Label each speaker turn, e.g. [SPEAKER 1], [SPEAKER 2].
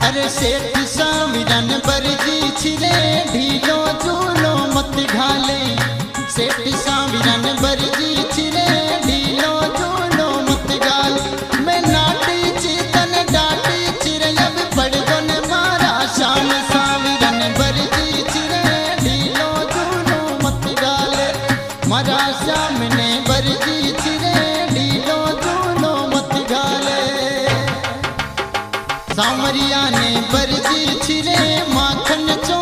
[SPEAKER 1] अरे सेठ साविरन बरजी छिरे ढीलो झूलो मत घाले। सेठ साविरन बरजी छिरे ढीलो झूलो मत घाले। मैं नाटी चीतन डाटी छिरे अब पड़ गो ने मारा शाम साविरन बरजी छिरे ढीलो झूलो मत घाले। मारा शाम ने बरजी छिरे ढीलो झूलो मत घाले। सामरिया ने बरजी छिरे माखन चो